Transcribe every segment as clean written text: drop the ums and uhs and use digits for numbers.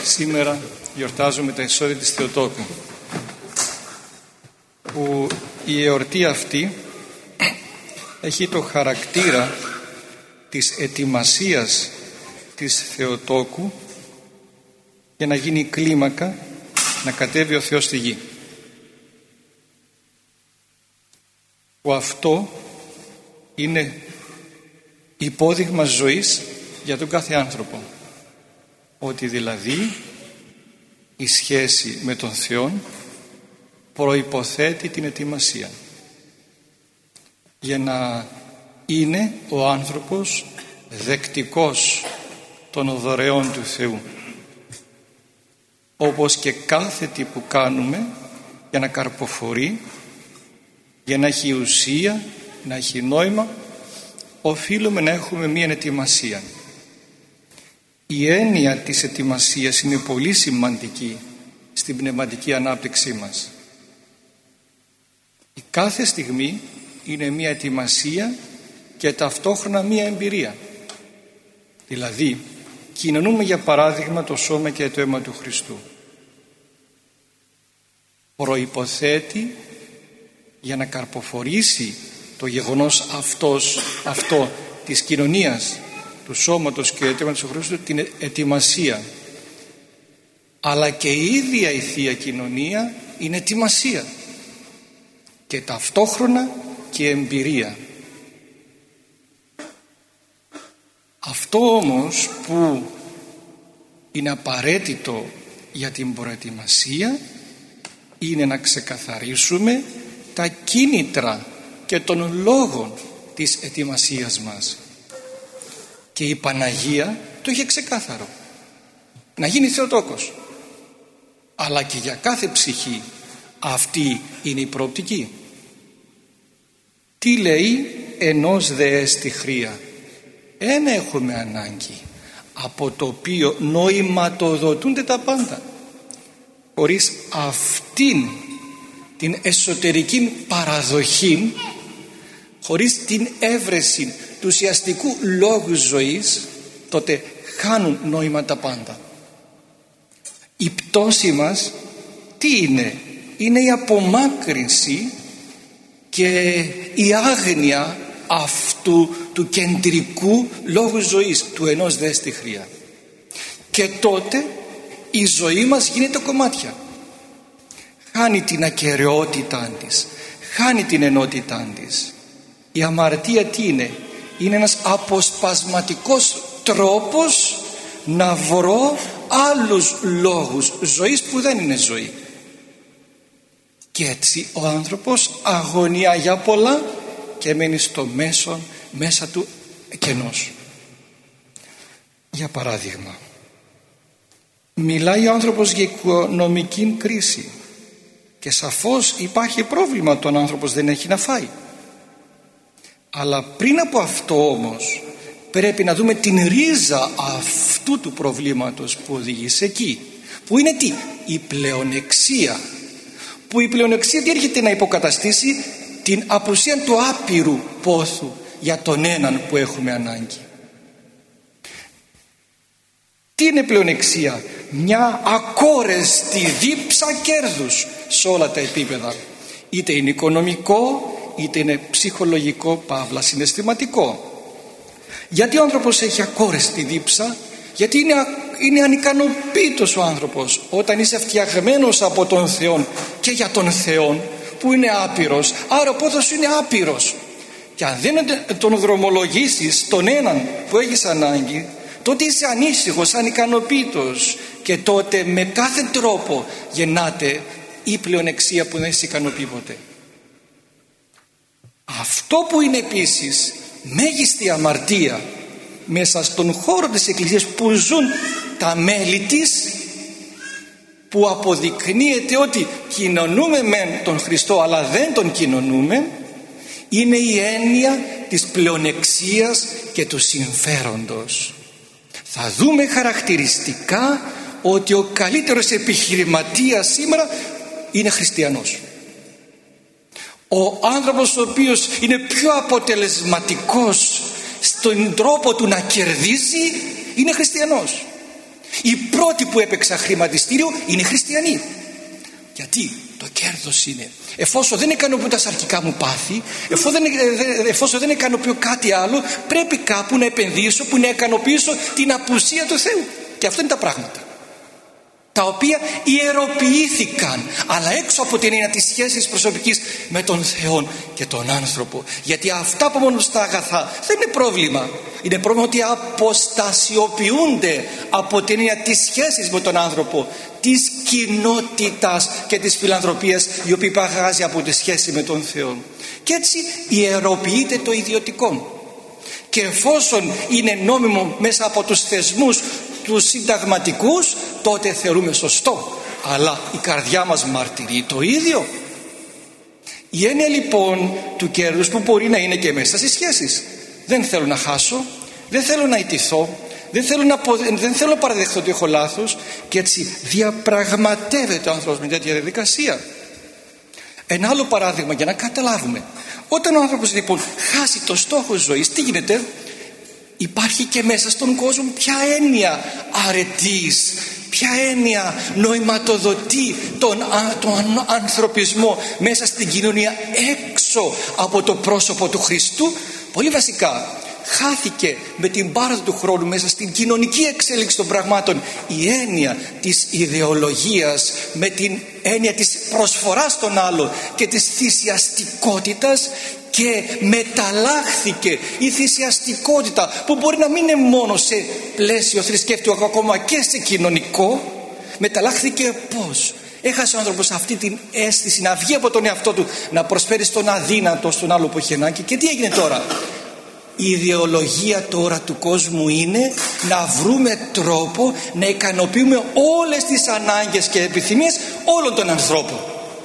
Σήμερα γιορτάζουμε τα εισόδια της Θεοτόκου, που η εορτή αυτή έχει το χαρακτήρα της ετοιμασίας της Θεοτόκου για να γίνει κλίμακα να κατέβει ο Θεός στη γη. Που αυτό είναι υπόδειγμα ζωής για τον κάθε άνθρωπο, ότι δηλαδή η σχέση με τον Θεό προϋποθέτει την ετοιμασία για να είναι ο άνθρωπος δεκτικός των δωρεών του Θεού, όπως και κάθε τι που κάνουμε για να καρποφορεί, για να έχει ουσία, να έχει νόημα, οφείλουμε να έχουμε μία ετοιμασία. Η έννοια της ετοιμασίας είναι πολύ σημαντική στην πνευματική ανάπτυξή μας. Η κάθε στιγμή είναι μία ετοιμασία και ταυτόχρονα μία εμπειρία. Δηλαδή κοινωνούμε για παράδειγμα το σώμα και το αίμα του Χριστού. Προϋποθέτει για να καρποφορήσει το γεγονός αυτό της κοινωνίας του σώματος και του αίματος του Χριστού την ετοιμασία. Αλλά και η ίδια η Θεία Κοινωνία είναι ετοιμασία και ταυτόχρονα και εμπειρία. Αυτό όμως που είναι απαραίτητο για την προετοιμασία είναι να ξεκαθαρίσουμε τα κίνητρα και των λόγων της ετοιμασίας μας. Και η Παναγία το είχε ξεκάθαρο, να γίνει Θεοτόκος. Αλλά και για κάθε ψυχή αυτή είναι η προοπτική. Τι λέει? Ενός δε έστι χρία. Ένα έχουμε ανάγκη, από το οποίο νοηματοδοτούνται τα πάντα. Χωρίς αυτήν την εσωτερική παραδοχή, χωρίς την έβρεση του ουσιαστικού λόγου ζωής, τότε χάνουν νόημα τα πάντα. Η πτώση μας τι είναι? Είναι η απομάκρυνση και η άγνοια αυτού του κεντρικού λόγου ζωής, του ενός δε έστι χρία. Και τότε η ζωή μας γίνεται κομμάτια. Χάνει την ακεραιότητά της, χάνει την ενότητά της. Η αμαρτία τι είναι? Είναι ένας αποσπασματικός τρόπος να βρω άλλους λόγους ζωής που δεν είναι ζωή. Και έτσι ο άνθρωπος αγωνιά για πολλά και μένει στο μέσα του κενός. Για παράδειγμα, μιλάει ο άνθρωπος για οικονομική κρίση και σαφώς υπάρχει πρόβλημα, τον άνθρωπος δεν έχει να φάει. Αλλά πριν από αυτό όμως πρέπει να δούμε την ρίζα αυτού του προβλήματος που οδηγεί εκεί, που είναι τι? Η πλεονεξία. Που η πλεονεξία τι έρχεται να υποκαταστήσει? Την απουσία του άπειρου πόθου για τον έναν που έχουμε ανάγκη. Τι είναι πλεονεξία? Μια ακόρεστη δίψα κέρδους σε όλα τα επίπεδα, είτε είναι οικονομικό είτε είναι ψυχολογικό, παύλα συναισθηματικό. Γιατί ο άνθρωπος έχει ακόρεστη δίψα? Γιατί είναι ανικανοποίητος ο άνθρωπος. Όταν είσαι φτιαγμένος από τον Θεό και για τον Θεό που είναι άπειρος, άρα ο πόθος σου είναι άπειρος, και αν δεν τον δρομολογήσεις τον έναν που έχεις ανάγκη, τότε είσαι ανήσυχος, ανικανοποίητος, και τότε με κάθε τρόπο γεννάται η πλεονεξία που δεν σε ικανοποιεί ποτέ. Αυτό που είναι επίσης μέγιστη αμαρτία μέσα στον χώρο της Εκκλησίας που ζουν τα μέλη της, που αποδεικνύεται ότι κοινωνούμε με τον Χριστό αλλά δεν τον κοινωνούμε, είναι η έννοια της πλεονεξίας και του συμφέροντος. Θα δούμε χαρακτηριστικά ότι ο καλύτερος επιχειρηματίας σήμερα είναι χριστιανός. Ο άνθρωπος ο οποίος είναι πιο αποτελεσματικός στον τρόπο του να κερδίζει είναι χριστιανός. Οι πρώτοι που έπαιξαν χρηματιστήριο είναι χριστιανοί. Γιατί το κέρδος είναι. Εφόσον δεν ικανοποιώ τα σαρκικά μου πάθη, εφόσον δεν ικανοποιώ κάτι άλλο, πρέπει κάπου να επενδύσω που να ικανοποιήσω την απουσία του Θεού. Και αυτό είναι τα πράγματα τα οποία ιεροποιήθηκαν, αλλά έξω από την έννοια της σχέσης προσωπικής με τον Θεό και τον άνθρωπο. Γιατί αυτά που μόνο στα αγαθά δεν είναι πρόβλημα. Είναι πρόβλημα ότι αποστασιοποιούνται από την έννοια της σχέσης με τον άνθρωπο, της κοινότητας και της φιλανθρωπίας, η οποία παγάζει από τη σχέση με τον Θεό. Και έτσι ιεροποιείται το ιδιωτικό. Και εφόσον είναι νόμιμο μέσα από τους θεσμούς τους συνταγματικούς, τότε θεωρούμε σωστό, αλλά η καρδιά μας μαρτυρεί το ίδιο. Η έννοια λοιπόν του κέρδους που μπορεί να είναι και μέσα στις σχέσεις. Δεν θέλω να χάσω, δεν θέλω να ιτηθώ, δεν θέλω να παραδεχθώ ότι έχω λάθος, και έτσι διαπραγματεύεται ο άνθρωπος με τέτοια διαδικασία. Ένα άλλο παράδειγμα για να καταλάβουμε. Όταν ο άνθρωπος λοιπόν χάσει το στόχο ζωής, τι γίνεται? Υπάρχει και μέσα στον κόσμο ποια έννοια αρετής, ποια έννοια νοηματοδοτεί τον ανθρωπισμό μέσα στην κοινωνία έξω από το πρόσωπο του Χριστού. Πολύ βασικά χάθηκε με την πάροδο του χρόνου μέσα στην κοινωνική εξέλιξη των πραγμάτων η έννοια της ιδεολογίας με την έννοια της προσφοράς στον άλλο και της θυσιαστικότητας, και μεταλλάχθηκε η θυσιαστικότητα, που μπορεί να μην είναι μόνο σε πλαίσιο θρησκευτικό, ακόμα και σε κοινωνικό. Μεταλλάχθηκε πώς? Έχασε ο άνθρωπος αυτή την αίσθηση να βγει από τον εαυτό του, να προσφέρει στον αδύνατο, στον άλλο που έχει ανάγκη. Και τι έγινε τώρα? Η ιδεολογία τώρα του κόσμου είναι να βρούμε τρόπο να ικανοποιούμε όλες τις ανάγκες και επιθυμίες όλων των ανθρώπων.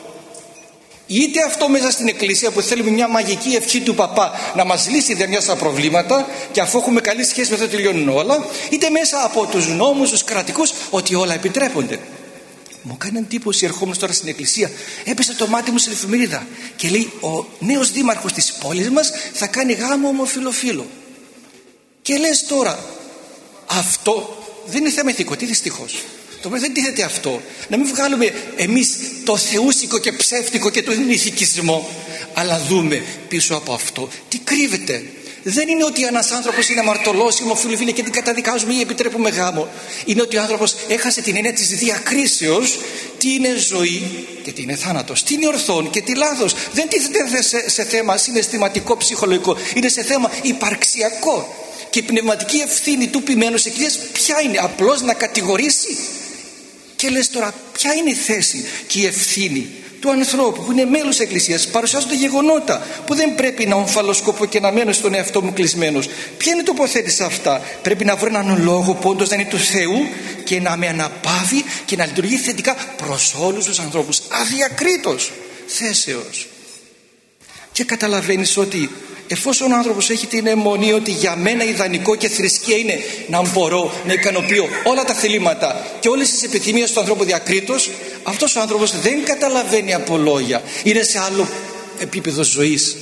Είτε αυτό μέσα στην εκκλησία που θέλουμε μια μαγική ευχή του παπά να μας λύσει διαμοιάστα προβλήματα, και αφού έχουμε καλή σχέση με αυτό τελειώνουν όλα, είτε μέσα από τους νόμους, τους κρατικούς, ότι όλα επιτρέπονται. Μου κάνει εντύπωση, ερχόμενος τώρα στην εκκλησία, έπεσε το μάτι μου στην εφημερίδα και λέει ο νέος δήμαρχος της πόλης μας θα κάνει γάμο ομοφυλοφίλο. Και λες τώρα, αυτό δεν είναι θέμα ηθικό, τι δυστυχώς. Το οποίο δεν τίθεται αυτό. Να μην βγάλουμε εμείς το θεούσικο και ψεύτικο και τον ηθικισμό, αλλά δούμε πίσω από αυτό τι κρύβεται. Δεν είναι ότι ένας άνθρωπος είναι αμαρτωλός ή ομοφυλοφίλη και την καταδικάζουμε ή επιτρέπουμε γάμο. Είναι ότι ο άνθρωπος έχασε την έννοια της διακρίσεως, τι είναι ζωή και τι είναι θάνατος, τι είναι ορθόν και τι λάθος. Δεν τίθεται σε θέμα συναισθηματικό, ψυχολογικό, είναι σε θέμα υπαρξιακό. Και η πνευματική ευθύνη του ποιμένου της Εκκλησίας ποια είναι? Απλώς να κατηγορήσει? Και λες τώρα, ποια είναι η θέση και η ευθύνη του ανθρώπου που είναι μέλος της Εκκλησίας? Παρουσιάζονται γεγονότα που δεν πρέπει να ομφαλοσκοπώ και να μένω στον εαυτό μου κλεισμένος. Ποια είναι η τοποθέτηση σε αυτά? Πρέπει να βρω έναν λόγο που όντως να είναι του Θεού και να με αναπαύει και να λειτουργεί θετικά προς όλους τους ανθρώπους, αδιακρίτως θέσεως. Και καταλαβαίνεις ότι εφόσον ο άνθρωπος έχει την αιμονή ότι για μένα ιδανικό και θρησκεία είναι να μπορώ να ικανοποιώ όλα τα θελήματα και όλες τις επιθυμίες του ανθρώπου διακρίτως, αυτός ο άνθρωπος δεν καταλαβαίνει από λόγια, είναι σε άλλο επίπεδο ζωής.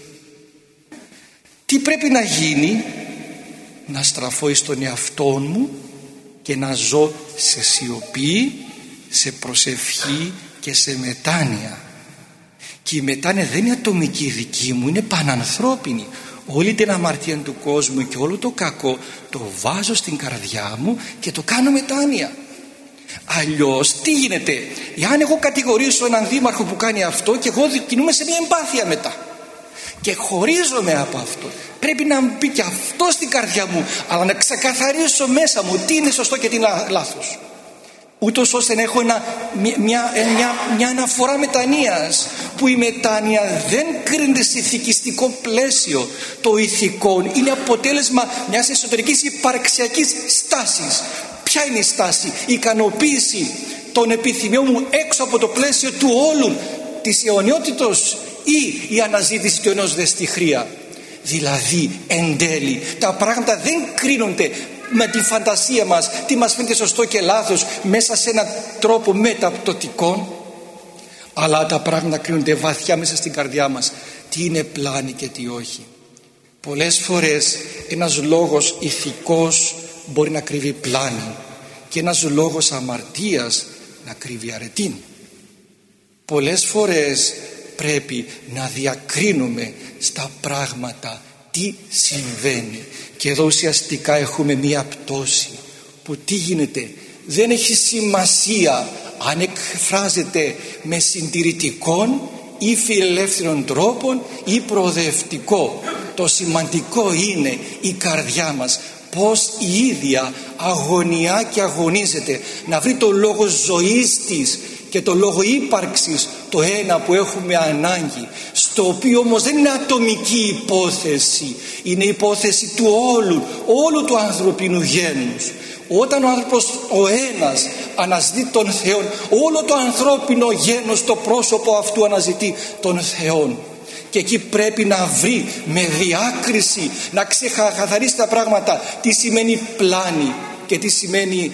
Τι πρέπει να γίνει? Να στραφώ εις τον εαυτό μου και να ζω σε σιωπή, σε προσευχή και σε μετάνοια. Και η μετάνοια δεν είναι ατομική δική μου, είναι πανανθρώπινη. Όλη την αμαρτία του κόσμου και όλο το κακό το βάζω στην καρδιά μου και το κάνω μετάνοια. Αλλιώς τι γίνεται? Εάν εγώ κατηγορήσω έναν δήμαρχο που κάνει αυτό και εγώ κινούμαι σε μια εμπάθεια μετά και χωρίζομαι από αυτό, πρέπει να μπει και αυτό στην καρδιά μου, αλλά να ξεκαθαρίσω μέσα μου τι είναι σωστό και τι είναι λάθος, ούτως ώστε να έχω μια αναφορά μετανοίας, που η μετάνοια δεν κρίνεται σε ηθικιστικό πλαίσιο. Το ηθικό είναι αποτέλεσμα μιας εσωτερικής υπαρξιακής στάσης. Ποια είναι η στάση? Η ικανοποίηση των επιθυμιών μου έξω από το πλαίσιο του όλου της αιωνιότητος, ή η αναζήτηση του ενός δε στη χρία? Δηλαδή εν τέλει τα πράγματα δεν κρίνονται με τη φαντασία μας τι μας φαίνεται σωστό και λάθος μέσα σε έναν τρόπο μεταπτωτικό, αλλά τα πράγματα κρίνονται βαθιά μέσα στην καρδιά μας, τι είναι πλάνη και τι όχι. Πολλές φορές ένας λόγος ηθικός μπορεί να κρύβει πλάνη και ένας λόγος αμαρτίας να κρύβει αρετήν. Πολλές φορές πρέπει να διακρίνουμε στα πράγματα τι συμβαίνει, και εδώ ουσιαστικά έχουμε μία πτώση που τι γίνεται, δεν έχει σημασία αν εκφράζεται με συντηρητικών ή φιλελεύθερων τρόπων ή προοδευτικό. Το σημαντικό είναι η καρδιά μας, πως η ίδια αγωνιά και αγωνίζεται να βρει το λόγο ζωής της και το λόγο ύπαρξης, το ένα που έχουμε ανάγκη, στο οποίο όμως δεν είναι ατομική υπόθεση, είναι υπόθεση του όλου του ανθρωπίνου γένους. Όταν ο άνθρωπος ο ένας αναζητεί τον Θεό, όλο το ανθρώπινο γένος, το πρόσωπο αυτού αναζητεί τον Θεό. Και εκεί πρέπει να βρει με διάκριση, να ξεκαθαρίσει τα πράγματα, τι σημαίνει πλάνη και τι σημαίνει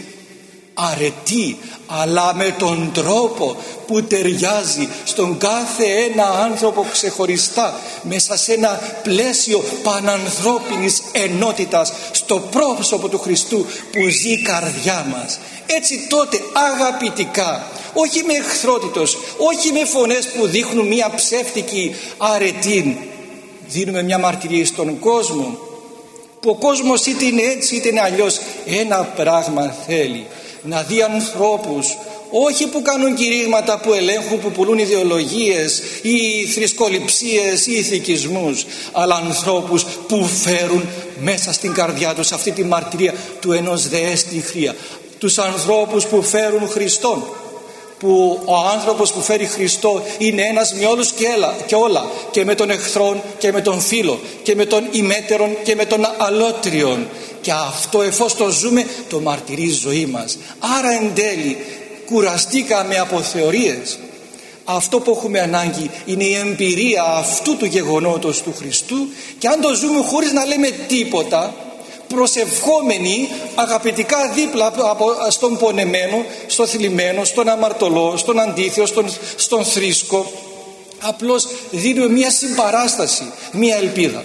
αρετή, αλλά με τον τρόπο που ταιριάζει στον κάθε ένα άνθρωπο ξεχωριστά, μέσα σε ένα πλαίσιο πανανθρώπινης ενότητας, στο πρόσωπο του Χριστού που ζει η καρδιά μας. Έτσι τότε αγαπητικά, όχι με εχθρότητος, όχι με φωνές που δείχνουν μια ψεύτικη αρετή, δίνουμε μια μαρτυρία στον κόσμο, που ο κόσμος είτε είναι έτσι είτε είναι αλλιώς, ένα πράγμα θέλει: να δει ανθρώπους όχι που κάνουν κηρύγματα, που ελέγχουν, που πουλούν ιδεολογίες ή θρησκοληψίες ή ηθικισμούς, αλλά ανθρώπους που φέρουν μέσα στην καρδιά τους αυτή τη μαρτυρία του ενός δεέ στην Χρία. Τους ανθρώπους που φέρουν Χριστόν, που ο άνθρωπος που φέρει Χριστό είναι ένας με όλους και όλα, και με τον εχθρόν και με τον φίλο και με τον ημέτερον και με τον αλότριον, και αυτό εφόσον το ζούμε το μαρτυρεί η ζωή μας. Άρα εν τέλει κουραστήκαμε από θεωρίες. Αυτό που έχουμε ανάγκη είναι η εμπειρία αυτού του γεγονότος του Χριστού, και αν το ζούμε χωρίς να λέμε τίποτα, προσευχόμενοι αγαπητικά δίπλα στον πονεμένο, στο θλιμμένο, στον αμαρτωλό, στον αντίθεο, στον θρήσκο, απλώς δίνουμε μια συμπαράσταση, μια ελπίδα.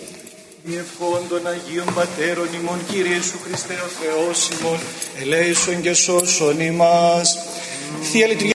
Διευχών των Αγίων Πατέρων ημών, Κύριε Ιησού Χριστέ ο Θεός ημών, ελέησον και σώσον ημάς. Θεία Λειτουργία